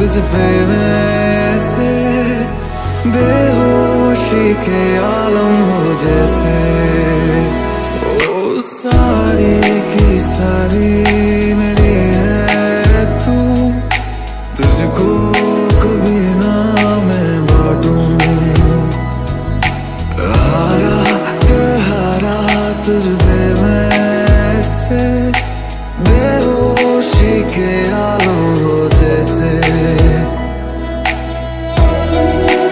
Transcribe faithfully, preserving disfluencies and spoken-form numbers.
तुझ पे वैसे बेहोशी के आलम हो जैसे।